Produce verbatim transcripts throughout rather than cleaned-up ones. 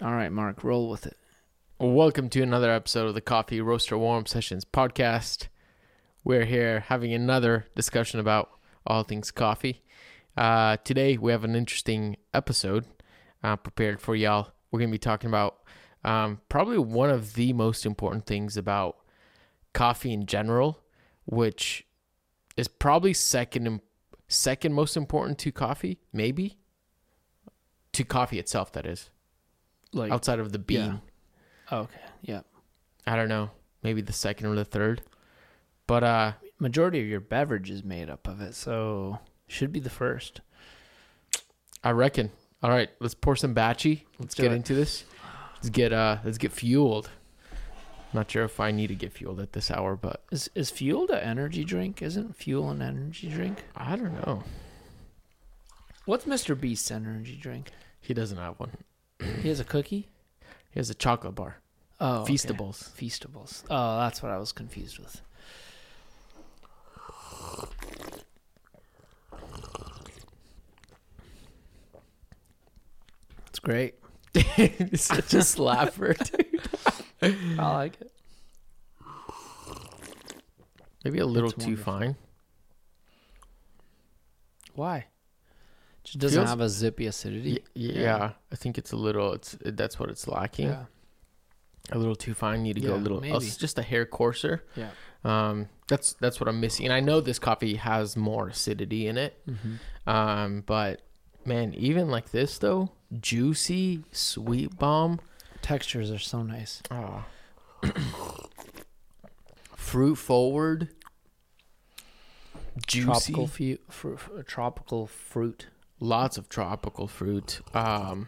All right, Mark, roll with it. Welcome to another episode of the Coffee Roaster Warm Sessions podcast. We're here having another discussion about all things coffee. Uh, today we have an interesting episode uh, prepared for y'all. We're going to be talking about um, probably one of the most important things about coffee in general, which is probably second second most important to coffee, maybe to coffee itself. That is, Like outside of the bean. Yeah. Oh, okay. Yeah. I don't know, maybe the second or the third. But uh, Majority of your beverage is made up of it, so should be the first. I reckon. All right, let's pour some batchy. Let's Do get it. into this. Let's get uh, let's get fueled. Not sure if I need to get fueled at this hour, but Is is fuel an energy drink? Isn't fuel an energy drink? I don't know. What's Mister Beast's energy drink? He doesn't have one. He has a cookie? He has a chocolate bar. Oh, okay. Feastables. Feastables. Oh, that's what I was confused with. It's great. It's such a slapper, dude. I like it. Maybe a little That's too wonderful. fine. Why? Just doesn't Feels- have a zippy acidity. Y- yeah, I think it's a little. It's that's what it's lacking. Yeah. A little too fine. Need to go a Yeah, little. maybe. uh, just a hair coarser. Yeah. Um, that's that's what I'm missing. And I know this coffee has more acidity in it. Mm-hmm. Um, but man, even like this though, juicy, sweet bomb, Textures are so nice. oh. fruit forward, juicy, Tropical fu- fru- fru- tropical fruit. lots of tropical fruit. Um,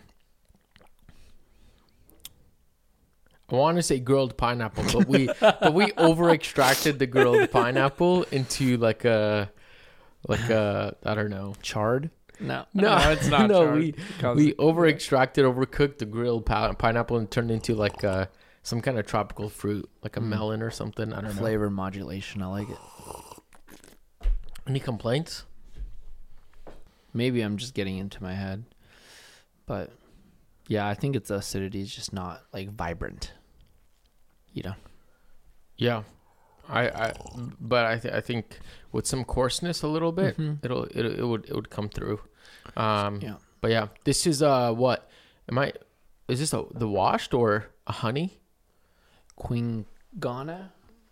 I want to say grilled pineapple, but we but we over extracted the grilled pineapple into like a like a I don't know. Charred? No, No, it's not. no, charred. we- Because- We over extracted, overcooked the grilled pi- pineapple and turned into like uh some kind of tropical fruit, like a Mm. melon or something. I don't know. flavor modulation. I like it. Any complaints? Maybe I'm just getting into my head, but yeah, I think its acidity is just not like vibrant. You know. Yeah, I, I but I th- I think with some coarseness a little bit, Mhm. it'll it it would it would come through. Um, Yeah. But yeah, this is uh what am I? Is this a the washed or a honey? Quingana.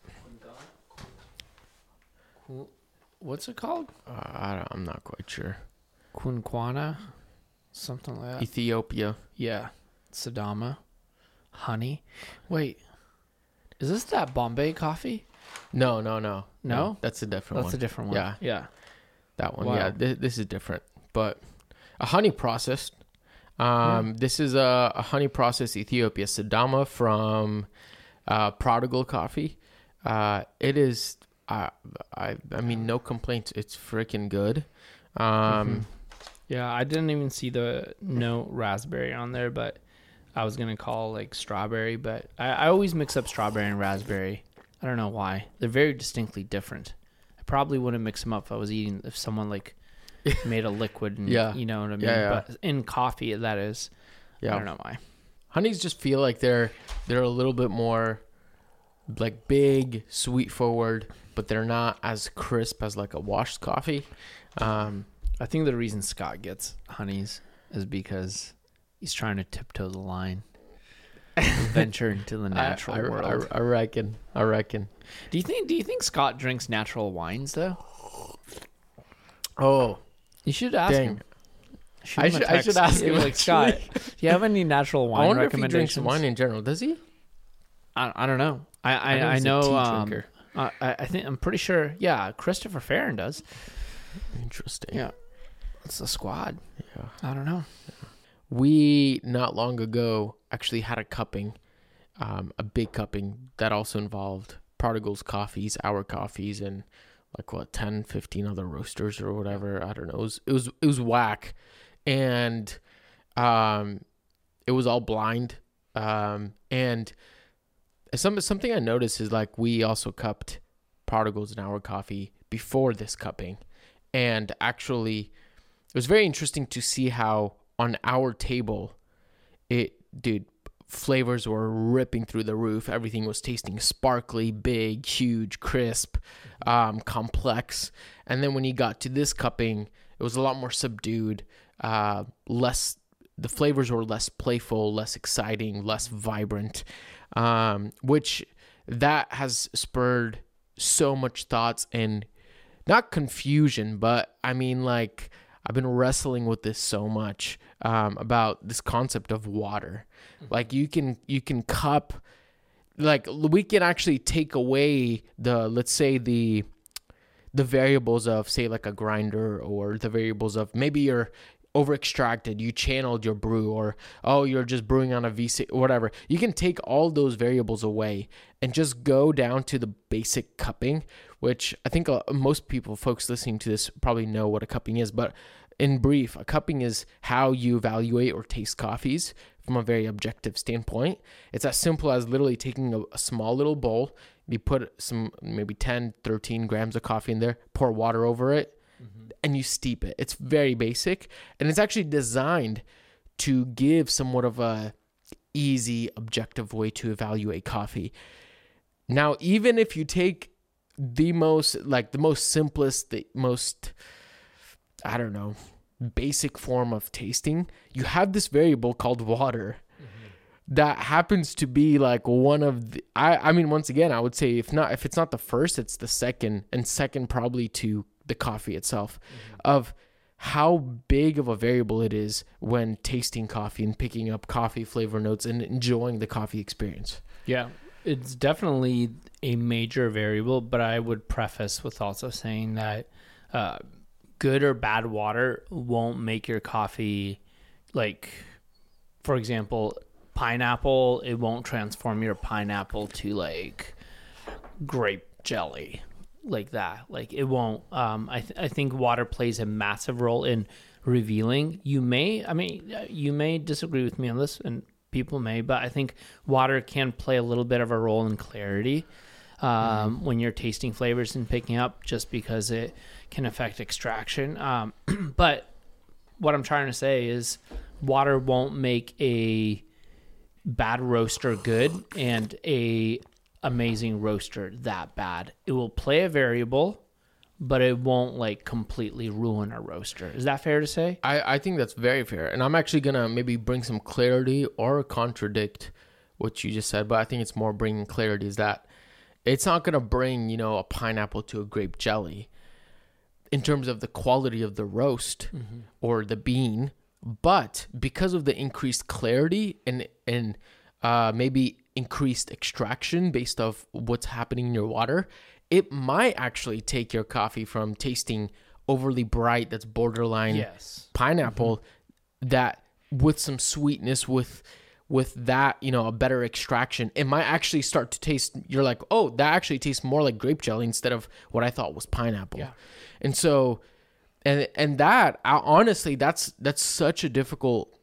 Qu- What's it called? Uh, I don't, I'm not quite sure. Quinquana, something like that. Ethiopia. Yeah, Sadama, honey. Wait, is this that Bombay coffee? No, no, no, No? That's a different That's one. a different one. Yeah. yeah. That one, Wow. yeah. Th- this is different, but a honey processed. Um, Yeah. This is a, a honey processed Ethiopia Sadama from uh, Prodigal Coffee. Uh, it is, uh, I, I mean, no complaints. It's freaking good. Um, Mhm. Yeah, I didn't even see the no raspberry on there, but I was gonna call like strawberry, but I, I always mix up strawberry and raspberry. I don't know why. They're very distinctly different. I probably wouldn't mix them up if I was eating if someone like made a liquid and Yeah. you know what I mean. Yeah, yeah. But in coffee, that is. yeah. I don't know why. Honeys just feel like they're they're a little bit more like big, sweet forward, but they're not as crisp as like a washed coffee. Um, I think the reason Scott gets honeys is because he's trying to tiptoe the line, venture into the natural I, I, world. I, I reckon. I reckon. do you think? Do you think Scott drinks natural wines though? Oh, You should ask dang. him. Shoot I him a should- I should text. ask You're him, like, Scott, actually. do you have any natural wine I wonder if he recommendations? drinks wine in general. Does he? I, I don't know. I I, know I he's a know. tea um, drinker. I I think I'm pretty sure. Yeah, Christopher Farron does. Interesting. Yeah, it's a squad. Yeah. I don't know. We not long ago actually had a cupping, um, a big cupping that also involved Prodigal's coffees, our coffees, and like what ten, fifteen other roasters or whatever. I don't know. It was it was it was whack, and um, it was all blind. Um, and some something I noticed is like we also cupped Prodigals in our coffee before this cupping, and actually, it was very interesting to see how on our table it dude, flavors were ripping through the roof. Everything was tasting sparkly, big, huge, crisp, um, complex. And then when you got to this cupping, it was a lot more subdued, uh, less, the flavors were less playful, less exciting, less vibrant, um, which that has spurred so much thoughts and not confusion, but I mean, like, I've been wrestling with this so much, um, about this concept of water. Mm-hmm. Like you can, you can cup, like we can actually take away the, let's say the, the variables of, say, like a grinder, or the variables of maybe you're over extracted, you channeled your brew, or, oh, you're just brewing on a V C, whatever. You can take all those variables away and just go down to the basic cupping, which I think uh, most people, folks listening to this, probably know what a cupping is. But in brief, a cupping is how you evaluate or taste coffees from a very objective standpoint. It's as simple as literally taking a, a small little bowl. You put some maybe ten, thirteen grams of coffee in there, pour water over it, mm-hmm. and you steep it. It's very basic, and it's actually designed to give somewhat of a easy, objective way to evaluate coffee. Now, even if you take the most, like the most simplest, the most, I don't know, basic form of tasting, you have this variable called water. That happens to be like one of the, I, I mean, once again, I would say if not, if it's not the first, it's the second, and second probably to the coffee itself, mm-hmm. of how big of a variable it is when tasting coffee and picking up coffee flavor notes and enjoying the coffee experience. Yeah, it's definitely a major variable, but I would preface with also saying that uh, good or bad water won't make your coffee, like, for example, pineapple, it won't transform your pineapple to like grape jelly like that. Like it won't. Um, I th- I think water plays a massive role in revealing. You may, I mean, you may disagree with me on this, and people may, but I think water can play a little bit of a role in clarity um, mm-hmm. when you're tasting flavors and picking up, just because it can affect extraction. Um, but what I'm trying to say is, water won't make a bad roaster good and a amazing roaster that bad. It will play a variable, but it won't like completely ruin a roaster. Is that fair to say? I, I think that's very fair. And I'm actually going to maybe bring some clarity or contradict what you just said, but I think it's more bringing clarity, is that it's not going to bring, you know, a pineapple to a grape jelly in terms of the quality of the roast mm-hmm. or the bean. But because of the increased clarity and and uh, maybe increased extraction based off what's happening in your water, it might actually take your coffee from tasting overly bright, that's borderline yes. pineapple, mm-hmm. that with some sweetness, with with that, you know, a better extraction, it might actually start to taste, you're like, oh, that actually tastes more like grape jelly instead of what I thought was pineapple. Yeah. And so... And and that, honestly, that's that's such a difficult,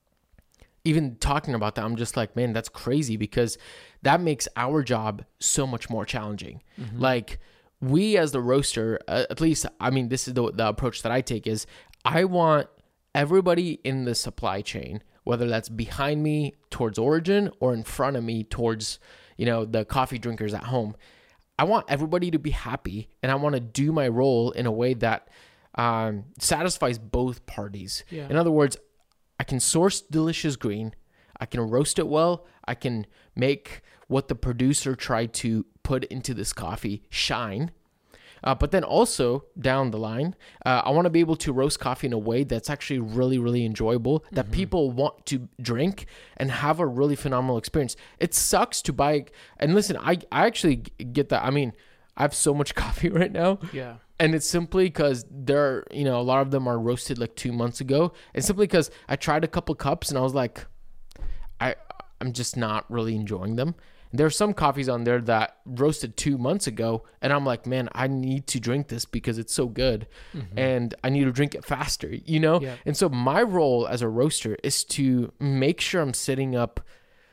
even talking about that, I'm just like, man, that's crazy, because that makes our job so much more challenging. Mm-hmm. Like, we as the roaster, uh, at least, I mean, this is the, the approach that I take, is I want everybody in the supply chain, whether that's behind me towards origin or in front of me towards, you know, the coffee drinkers at home, I want everybody to be happy, and I want to do my role in a way that um, satisfies both parties. Yeah. In other words, I can source delicious green, I can roast it well, I can make what the producer tried to put into this coffee shine. Uh, but then also down the line, uh, I want to be able to roast coffee in a way that's actually really, really enjoyable, that mm-hmm. people want to drink and have a really phenomenal experience. It sucks to buy, and listen, I, I actually get that. I mean, I have so much coffee right now. Yeah. And it's simply because they're, you know, a lot of them are roasted like two months ago. And simply because I tried a couple cups and I was like, I, I'm just not really enjoying them. There are some coffees on there that roasted two months ago, and I'm like, man, I need to drink this because it's so good, mm-hmm. and I need to drink it faster, you know? Yeah. And so my role as a roaster is to make sure I'm setting up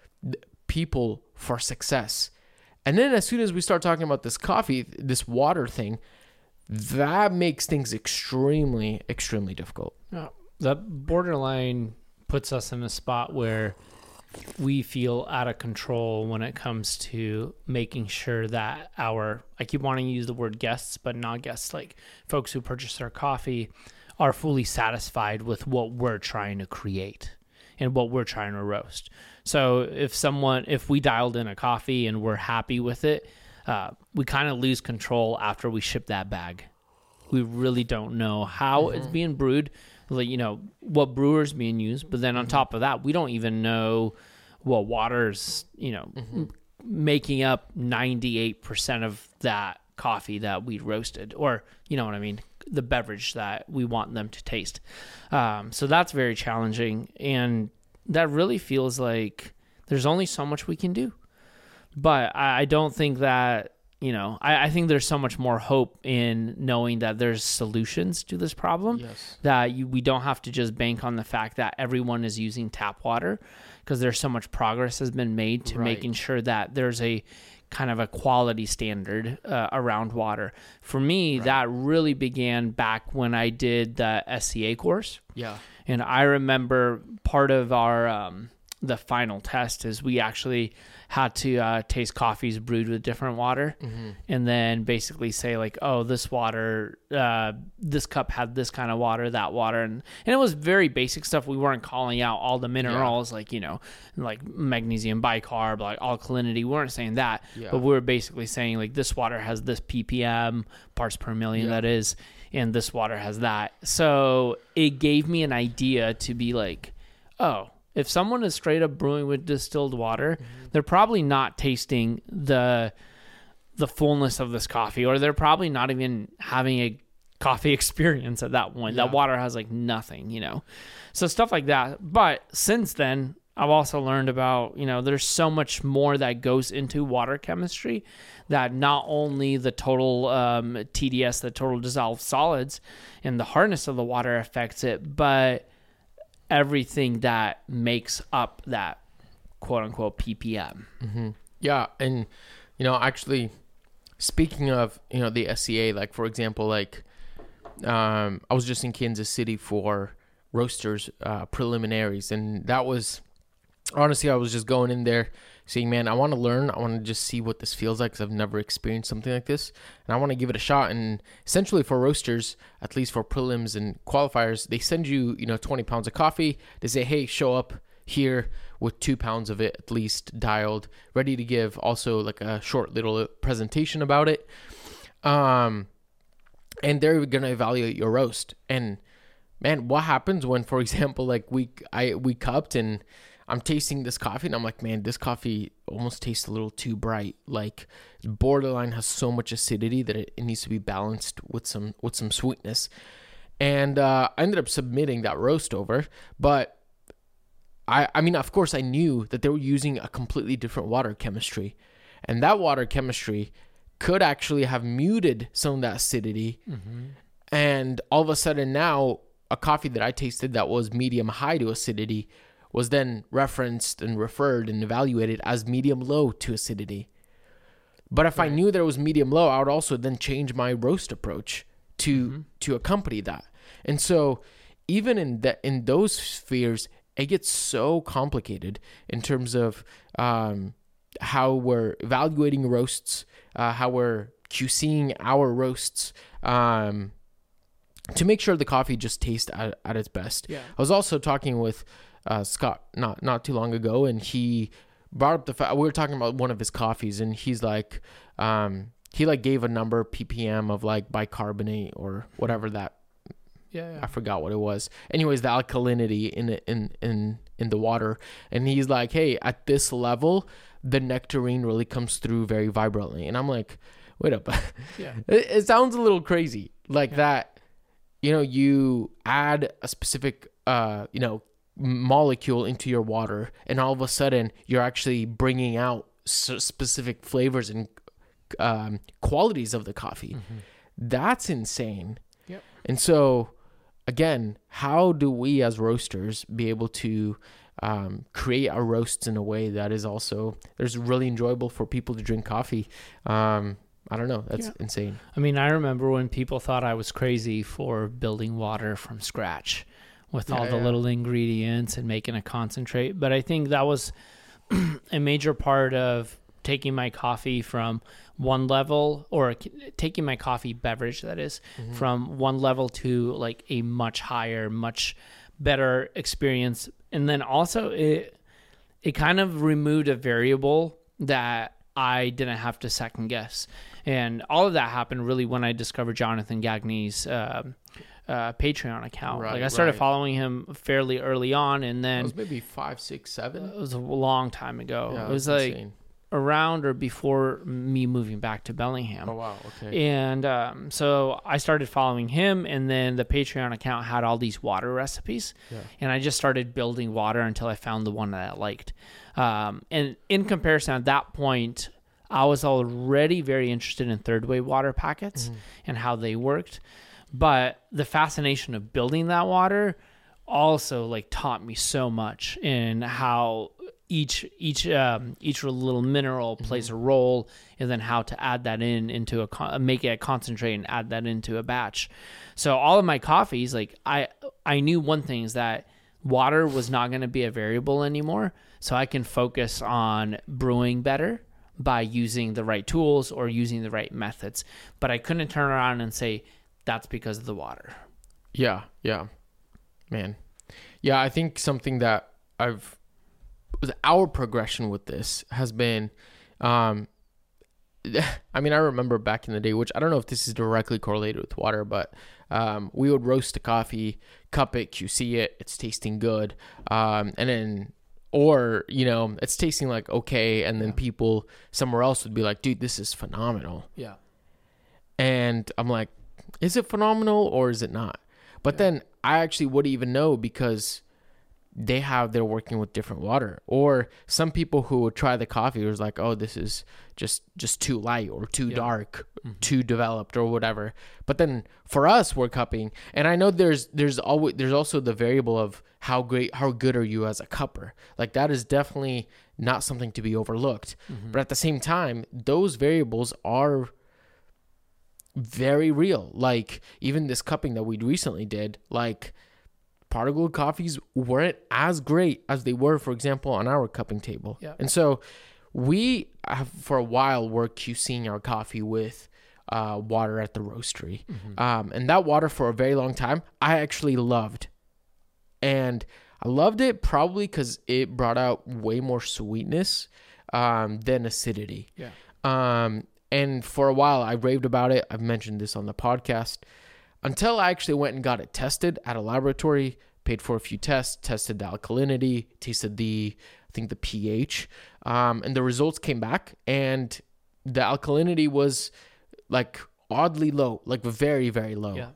people for success. And then as soon as we start talking about this coffee, this water thing, that makes things extremely, extremely difficult. Oh, that borderline puts us in a spot where we feel out of control when it comes to making sure that our, I keep wanting to use the word guests, but not guests, like folks who purchase our coffee are fully satisfied with what we're trying to create and what we're trying to roast. So if someone, if we dialed in a coffee and we're happy with it, uh, we kind of lose control after we ship that bag. We really don't know how mm-hmm. it's being brewed, like, you know, what brewer's being used. But then on top of that, we don't even know what water's, you know, mm-hmm. making up ninety-eight percent of that coffee that we roasted, or, you know what I mean, the beverage that we want them to taste. Um, so that's very challenging. And that really feels like there's only so much we can do. But I, I don't think that, you know, I, I think there's so much more hope in knowing that there's solutions to this problem, yes. that you, we don't have to just bank on the fact that everyone is using tap water, because there's so much progress has been made to right. making sure that there's a kind of a quality standard uh, around water. For me, right. that really began back when I did the S C A course. Yeah. And I remember part of our, um, the final test is we actually had to uh, taste coffees brewed with different water, mm-hmm. and then basically say like, oh, this water, uh, this cup had this kind of water, that water. And, and it was very basic stuff. We weren't calling out all the minerals, yeah. like, you know, like magnesium bicarb, like alkalinity. We weren't saying that, yeah. but we were basically saying like this water has this P P M, parts per million, yeah. that is, and this water has that. So it gave me an idea to be like, oh, if someone is straight up brewing with distilled water, mm-hmm. they're probably not tasting the the fullness of this coffee, or they're probably not even having a coffee experience at that point. Yeah. That water has like nothing, you know. So stuff like that. But since then, I've also learned about, you know, there's so much more that goes into water chemistry, that not only the total um, T D S, the total dissolved solids, and the hardness of the water affects it, but everything that makes up that quote unquote P P M. Mm-hmm. Yeah. And, you know, actually speaking of, you know, the S C A, like for example, like um, I was just in Kansas City for roasters uh, preliminaries. And that was, honestly, I was just going in there saying, man, I want to learn. I want to just see what this feels like, because I've never experienced something like this. And I want to give it a shot. And essentially for roasters, at least for prelims and qualifiers, they send you, you know, twenty pounds of coffee. They say, hey, show up here with two pounds of it at least dialed, ready to give also like a short little presentation about it. Um, and they're going to evaluate your roast. And man, what happens when, for example, like we, I, we cupped and I'm tasting this coffee and I'm like, man, this coffee almost tastes a little too bright. Like borderline has so much acidity that it, it needs to be balanced with some with some sweetness. And uh, I ended up submitting that roast over. But I, I mean, of course, I knew that they were using a completely different water chemistry. And that water chemistry could actually have muted some of that acidity. Mm-hmm. And all of a sudden now, a coffee that I tasted that was medium high to acidity was then referenced and referred and evaluated as medium low to acidity. But if right. I knew there was medium low, I would also then change my roast approach to mm-hmm. to accompany that. And so even in that in those spheres, it gets so complicated in terms of um, how we're evaluating roasts, uh, how we're QCing our roasts, um, to make sure the coffee just tastes at, at its best. Yeah. I was also talking with Uh, Scott not not too long ago, and he brought up the fact we were talking about one of his coffees, and he's like um he like gave a number P P M of like bicarbonate or whatever that yeah, yeah. I forgot what it was. Anyways, the alkalinity in it in in in the water, and he's like, hey, at this level the nectarine really comes through very vibrantly. And I'm like, wait up. Yeah. it, it sounds a little crazy like yeah. that, you know, you add a specific uh you know molecule into your water, and all of a sudden you're actually bringing out specific flavors and um, qualities of the coffee. Mm-hmm. That's insane. Yep. And so again, how do we as roasters be able to um, create our roasts in a way that is also there's really enjoyable for people to drink coffee? Um, I don't know. That's yeah. insane. I mean, I remember when people thought I was crazy for building water from scratch. with Yeah, all the yeah. little ingredients and making a concentrate. But I think that was a major part of taking my coffee from one level, or taking my coffee beverage, that is, Mm-hmm. from one level to like a much higher, much better experience. And then also it, it kind of removed a variable that I didn't have to second guess. And all of that happened really when I discovered Jonathan Gagne's um, uh, Patreon account. Right, like I started right. following him fairly early on, and That then was maybe five, six, seven. it was a long time ago. Yeah, it was that's like insane. around or before me moving back to Bellingham. Oh wow, okay. And um, so I started following him, and then the Patreon account had all these water recipes. Yeah. And I just started building water until I found the one that I liked. Um, and in comparison, at that point, I was already very interested in third wave water packets Mm-hmm. and how they worked. But the fascination of building that water also like taught me so much in how each each um, each little mineral plays a role, and then how to add that in into a con- make it a concentrate and add that into a batch. So all of my coffees, like I I knew one thing is that water was not going to be a variable anymore, so I can focus on brewing better by using the right tools or using the right methods. But I couldn't turn around and say that's because of the water. Yeah, yeah, man. Yeah, I think something that I've our progression with this has been, um, I mean, I remember back in the day, which I don't know if this is directly correlated with water, but um, we would roast the coffee, cup it, Q C it, it's tasting good, um, and then, or you know, it's tasting like okay, and then people somewhere else would be like, dude, this is phenomenal. Yeah. And I'm like, is it phenomenal or is it not? But Yeah. then I actually wouldn't even know, because they have, they're working with different water. Or some people who would try the coffee was like, oh, this is just, just too light or too Yeah. dark, too developed or whatever. But then for us, we're cupping. And I know there's, there's always, there's also the variable of how great, how good are you as a cupper? Like that is definitely not something to be overlooked. But at the same time, those variables are very real. Like even this cupping that we recently did, like particle coffees weren't as great as they were, for example, on our cupping table. Yeah. And so we have for a while were QCing our coffee with uh, water at the roastery. Um, and that water for a very long time, I actually loved. And I loved it probably because it brought out way more sweetness um, than acidity. Yeah. Um, and for a while, I raved about it. I've mentioned this on the podcast until I actually went and got it tested at a laboratory, paid for a few tests, tested the alkalinity, tasted the, I think the pH, um, and the results came back, and the alkalinity was like oddly low, like very, very low, Yeah.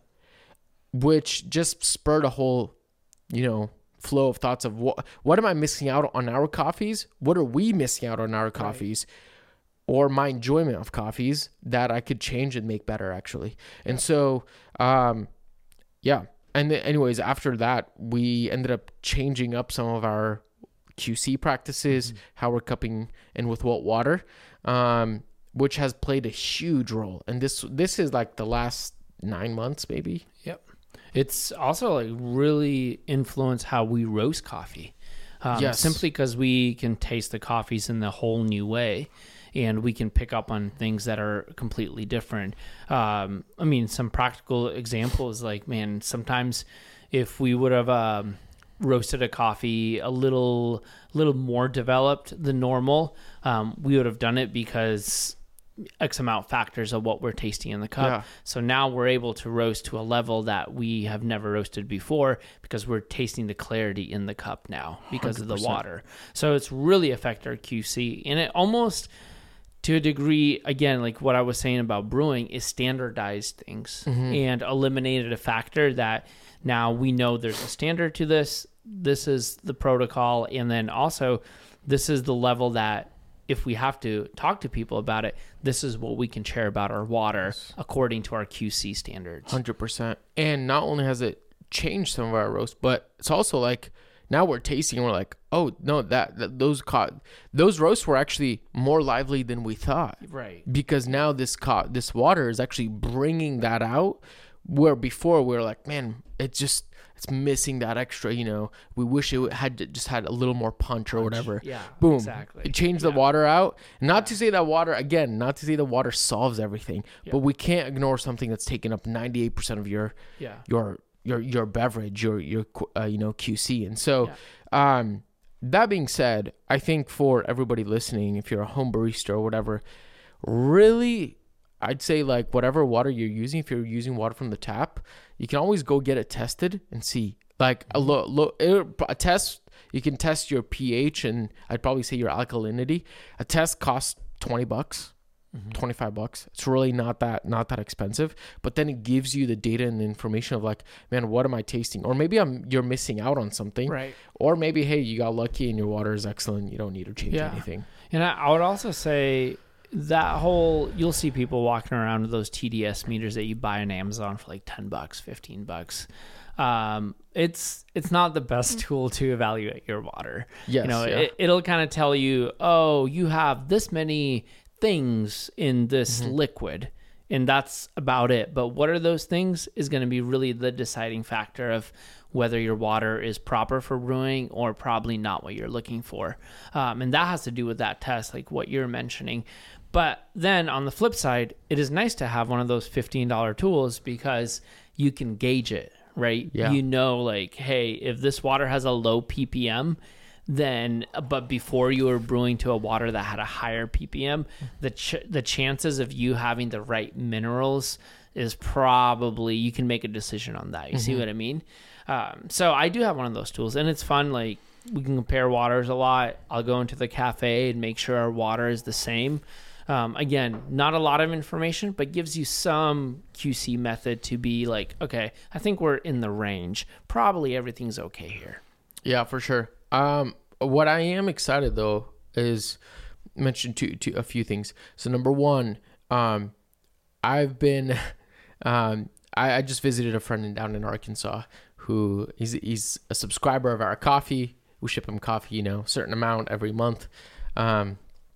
which just spurred a whole, you know, flow of thoughts of what, what am I missing out on our coffees? What are we missing out on our coffees? Or my enjoyment of coffees that I could change and make better, actually. And so, um, yeah. And then anyways, after that, we ended up changing up some of our Q C practices, how we're cupping and with what water, um, which has played a huge role. And this this is like the last nine months, maybe. Yep. It's also like really influenced how we roast coffee. Um, Yes. Simply because we can taste the coffees in a whole new way, and we can pick up on things that are completely different. Um, I mean, some practical examples, like, man, sometimes if we would have um, roasted a coffee a little, little more developed than normal, um, we would have done it because X amount factors of what we're tasting in the cup. Yeah. So now we're able to roast to a level that we have never roasted before because we're tasting the clarity in the cup now because of the one hundred percent. water. So it's really affected our Q C, and it almost, to a degree, again, like what I was saying about brewing, is standardized things and eliminated a factor that now we know there's a standard to this. This is the protocol. And then also, this is the level that if we have to talk to people about it, this is what we can share about our water according to our Q C standards. one hundred percent. And not only has it changed some of our roasts, but it's also like now we're tasting and we're like, oh, no, that, that those co- those roasts were actually more lively than we thought. Right. Because now this co- this water is actually bringing that out, where before we were like, man, it's just it's missing that extra, you know, we wish it had just had a little more punch or Punch. whatever. Yeah, Boom. exactly. It changed Yeah. the water out. Not to say that water, again, not to say the water solves everything, Yeah. but we can't ignore something that's taking up ninety-eight percent of your Yeah. your your your beverage, your your uh, you know Q C. And so um that being said, I think for everybody listening, if you're a home barista or whatever, really I'd say like whatever water you're using, if you're using water from the tap, you can always go get it tested and see. Like a lo- lo- a test, you can test your pH and I'd probably say your alkalinity. A test costs twenty bucks. Mm-hmm. twenty-five bucks. It's really not that not that expensive, but then it gives you the data and the information of like, man, what am I tasting? Or maybe I'm you're missing out on something, Right. Or maybe, hey, you got lucky and your water is excellent, you don't need to change Yeah. anything. And I, I would also say that whole, you'll see people walking around with those T D S meters that you buy on Amazon for like ten bucks, fifteen bucks. Um, it's it's not the best tool to evaluate your water. Yes, you know, yeah. it, it'll kind of tell you, oh, you have this many things in this Mm-hmm. liquid, and that's about it. But what are those things is going to be really the deciding factor of whether your water is proper for brewing or probably not what you're looking for. Um, and that has to do with that test, like what you're mentioning. But then on the flip side, it is nice to have one of those fifteen dollars tools because you can gauge it, right? Yeah. You know, like, hey, if this water has a low P P M, then, but before you were brewing to a water that had a higher P P M, the ch- the chances of you having the right minerals is probably, you can make a decision on that. You see what I mean? Um, so I do have one of those tools, and it's fun. Like, we can compare waters a lot. I'll go into the cafe and make sure our water is the same. Um, again, not a lot of information, but gives you some Q C method to be like, okay, I think we're in the range. Probably everything's okay here. Yeah, for sure. Um, what I am excited though is mention to, to a few things. So number one, um, I've been, um, I, I just visited a friend in, down in Arkansas who he's, he's a subscriber of our coffee. We ship him coffee, you know, certain amount every month, um,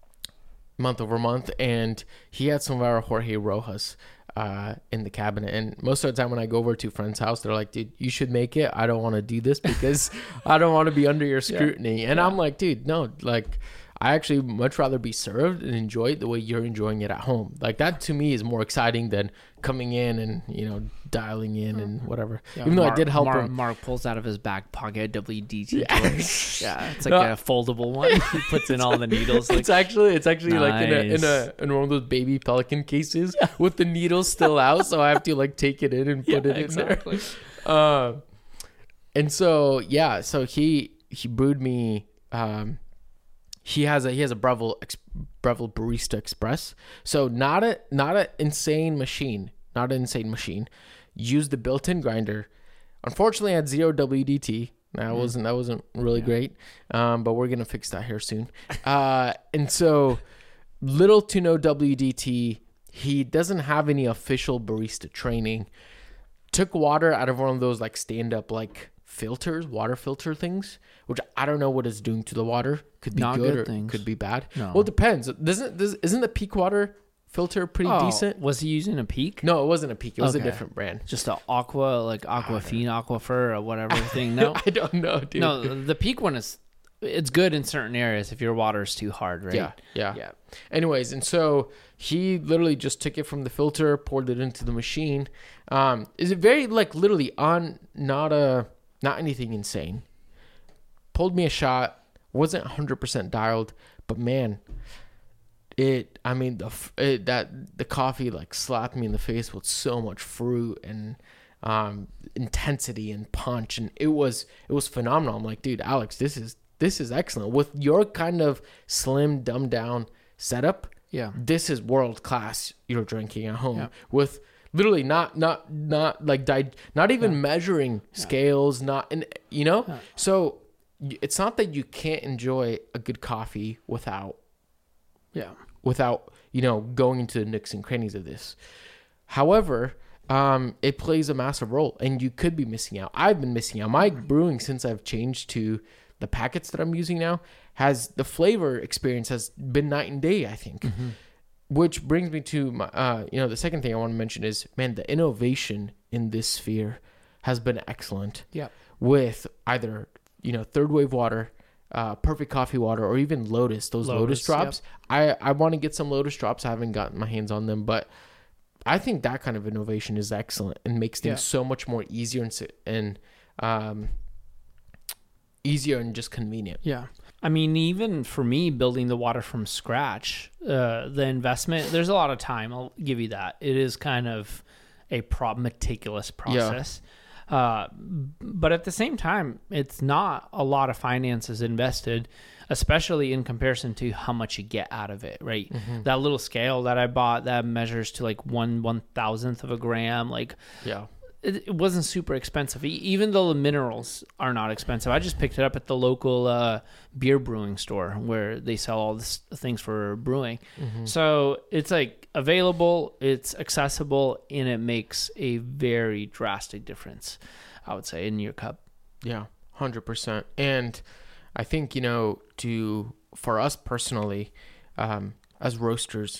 month over month. And he had some of our Jorge Rojas uh, in the cabinet. And most of the time when I go over to a friend's house, they're like, dude, you should make it. I don't want to do this because I don't want to be under your scrutiny. Yeah. And yeah. I'm like, dude, no, like, I actually much rather be served and enjoy it the way you're enjoying it at home. Like that to me is more exciting than coming in and, you know, dialing in and whatever. Yeah, Even though Mark, I did help Mark, him. Mark pulls out of his back pocket a W D T Yeah. toy. Yeah, it's like No. a foldable one. He puts in all the needles. Like, It's actually it's actually like in a in Nice. a in one of those baby Pelican cases with the needles still out, so I have to like take it in and put yeah, it in exactly. there. Uh, and so yeah, so he he brewed me. Um, he has a he has a Breville ex, Breville Barista Express. So not a not a insane machine, not an insane machine. Used the built-in grinder. Unfortunately, I had zero W D T. That Mm. wasn't that wasn't really Yeah. great. Um, but we're gonna fix that here soon. Uh, and so little to no W D T. He doesn't have any official barista training. Took water out of one of those like stand-up like filters, water filter things, which I don't know what it's doing to the water. Could be Not good, good or things. could be bad. No. Well, it depends. Doesn't does, isn't the Peak water filter pretty Oh, decent? Was he using a Peak? No, it wasn't a Peak. It was Okay. a different brand. Just a Aqua, like Aquafina, Aquifer, or whatever thing. No, I don't know, dude. no. The Peak one is, it's good in certain areas if your water is too hard, right? Yeah, yeah, Yeah. Anyways, and so he literally just took it from the filter, poured it into the machine. Um, is it very like literally on not a not anything insane. Pulled me a shot, wasn't one hundred percent dialed, but man, it. I mean, the it, that the coffee like slapped me in the face with so much fruit and um, intensity and punch, and it was it was phenomenal. I'm like, dude, Alex, this is this is excellent with your kind of slim, dumbed down setup. Yeah. This is world class. You're drinking at home Yeah. with literally not not not like di- not even Yeah. measuring scales, not and you know. Yeah. So y- it's not that you can't enjoy a good coffee without Yeah. without you know going into the nooks and crannies of this. However, um, it plays a massive role, and you could be missing out. I've been missing out. My brewing since I've changed to the packets that I'm using now has the flavor experience has been night and day. I think, Mm-hmm. which brings me to my uh, you know the second thing I want to mention is man the innovation in this sphere has been excellent. Yeah. With either, you know, third wave water, uh, perfect coffee water, or even Lotus, those Lotus, Lotus drops. Yep. I, I want to get some Lotus drops. I haven't gotten my hands on them, but I think that kind of innovation is excellent and makes things yeah. so much more easier and, and um, easier and just convenient. Yeah. I mean, even for me, building the water from scratch, uh, the investment, there's a lot of time. I'll give you that. It is kind of a pro- meticulous process. Yeah. Uh, but at the same time, it's not a lot of finances invested, especially in comparison to how much you get out of it, right? Mm-hmm. That little scale that I bought that measures to like one one thousandth of a gram, like yeah, it, it wasn't super expensive. E- even though the minerals are not expensive, I just picked it up at the local uh, beer brewing store where they sell all this things for brewing. Mm-hmm. So it's like available, it's accessible, and it makes a very drastic difference, I would say, in your cup. Yeah, one hundred percent. And I think, you know, to for us personally, um, as roasters,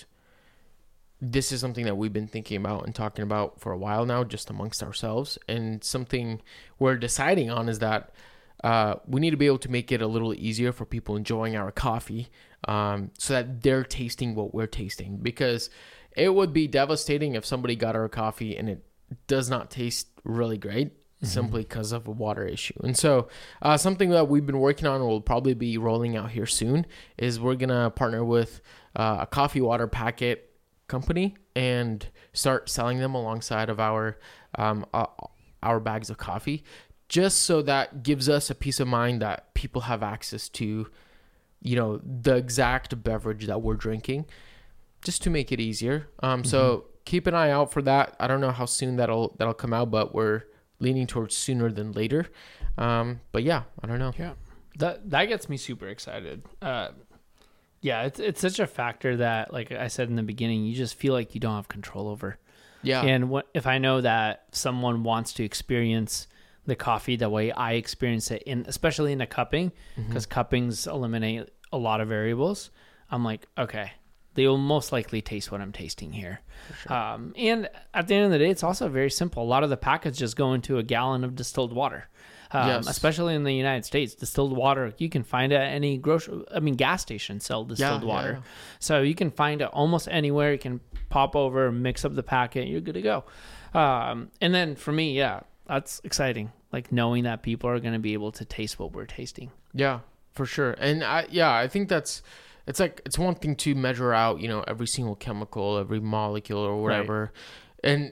this is something that we've been thinking about and talking about for a while now, just amongst ourselves. And something we're deciding on is that uh, we need to be able to make it a little easier for people enjoying our coffee, um, so that they're tasting what we're tasting. Because it would be devastating if somebody got our coffee and it does not taste really great. Mm-hmm. Simply because of a water issue. And so uh, something that we've been working on and will probably be rolling out here soon is we're going to partner with uh, a coffee water packet company and start selling them alongside of our um, uh, our bags of coffee, just so that gives us a peace of mind that people have access to, you know, the exact beverage that we're drinking, just to make it easier. Um, mm-hmm. So keep an eye out for that. I don't know how soon that'll that'll come out, but we're leaning towards sooner than later. Um, but yeah, I don't know. Yeah, that that gets me super excited. Uh, yeah, it's it's such a factor that, like I said in the beginning, you just feel like you don't have control over. Yeah. And what if I know that someone wants to experience the coffee the way I experience it, in especially in the cupping, because mm-hmm. cuppings eliminate a lot of variables. I'm like, okay, they will most likely taste what I'm tasting here. Sure. Um, and at the end of the day, it's also very simple. A lot of the packets just go into a gallon of distilled water, um, yes. especially in the United States. Distilled water, you can find at any grocery, I mean, gas stations sell distilled yeah, water. Yeah. So you can find it almost anywhere. You can pop over, mix up the packet, you're good to go. Um, and then for me, yeah, that's exciting. Like knowing that people are going to be able to taste what we're tasting. Yeah, for sure. And I, yeah, I think that's, It's like, it's one thing to measure out, you know, every single chemical, every molecule or whatever. Right. And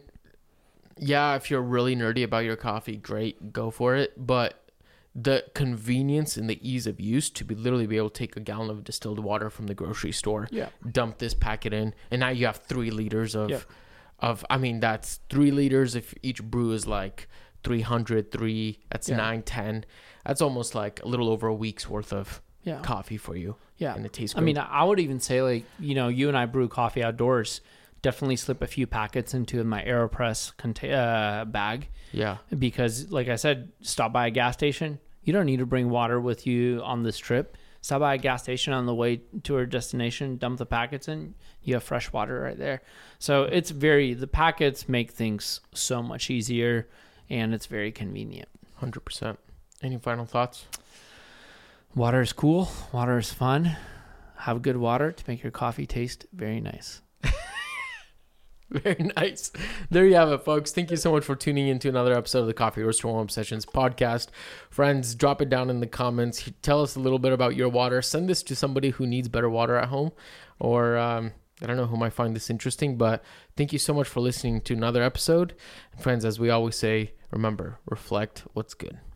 yeah, if you're really nerdy about your coffee, great, go for it. But the convenience and the ease of use to be literally be able to take a gallon of distilled water from the grocery store, yeah. dump this packet in, and now you have three liters of, yeah. of, I mean, that's three liters if each brew is like three hundred, three, that's yeah. nine, ten. That's almost like a little over a week's worth of yeah. coffee for you. Yeah. And it tastes great. I mean, I would even say, like, you know, you and I brew coffee outdoors. Definitely slip a few packets into my AeroPress cont- uh, bag. Yeah. Because, like I said, stop by a gas station. You don't need to bring water with you on this trip. Stop by a gas station on the way to our destination, dump the packets in. You have fresh water right there. So it's very, the packets make things so much easier, and it's very convenient. one hundred percent. Any final thoughts? Water is cool. Water is fun. Have good water to make your coffee taste very nice. Very nice. There you have it, folks. Thank you so much for tuning in to another episode of the Coffee Roaster Warm Sessions podcast. Friends, drop it down in the comments. Tell us a little bit about your water. Send this to somebody who needs better water at home, or um, I don't know who might find this interesting, but thank you so much for listening to another episode. And friends, as we always say, remember, reflect what's good.